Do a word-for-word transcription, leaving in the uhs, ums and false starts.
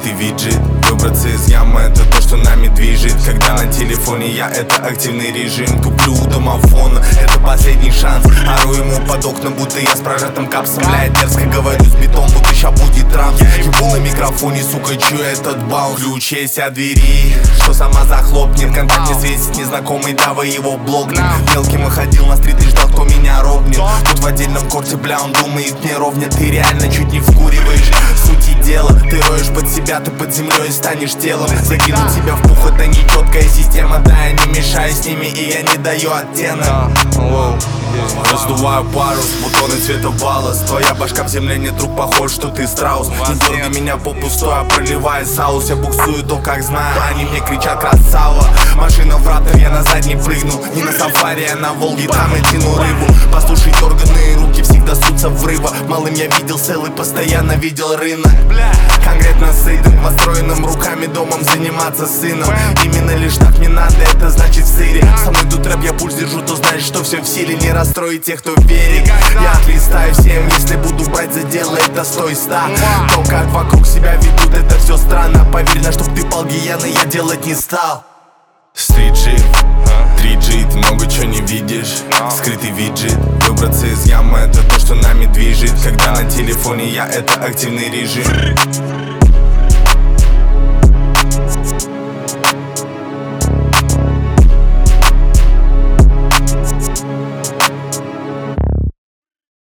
скрытый виджет. Выбраться из ямы — это то, что нами движет. Когда на телефоне я — это активный режим. Туплю у домофона, это последний шанс. Ору ему под окна, будто я с прожатым капсом. Блядь, дерзко говорю с битом, будто ща будет транс. Ебу на микрофоне, сука, чую этот баунс. Ключ есть от двери, что сама захлопнет. Контакт не светит незнакомый, давай его блокнет. Мелким и ходил на стрит и ждал, кто меня ровнет. Тут в отдельном корте, бля, он думает, мне ровня. Ты реально чуть не вкуриваешь. Сути дела, ты роешь под себя, ты под землей станешь телом. Закинуть себя в пух — это нечеткая система. Да, я не мешаю с ними, и я не даю оттенок. Раздуваю парус, бутоны цвета волос. Твоя башка в земле, нет рук, похож, что ты страус. Не дергай меня попусту, а проливай соус. Я буксую то, как знаю, они мне кричат красава. Машина в ратор, я на задний прыгну. Не на сафари, а на Волге, там я тяну рыбу. Послушай, дерганые руки всегда сутся врыва. Малым я видел селы, постоянно видел рынок. Конкретно сытым, построенным руками домом заниматься сыном. Именно лишь так не надо, это значит в сыре. Со мной тут рэп, я пульс держу, то знаешь, что все в силе. Не расстроить тех, кто верит. Я отлистаю всем, если буду брать за дело, это сто и ста. То, как вокруг себя ведут, это все странно. Поверь, на чтоб ты пал гиены, я делать не стал. Стрит-джип, три джи, ты много чего не видишь. Скрытый виджет, выбраться из ямы — это то, что нами движет. Когда на телефоне я — это активный режим.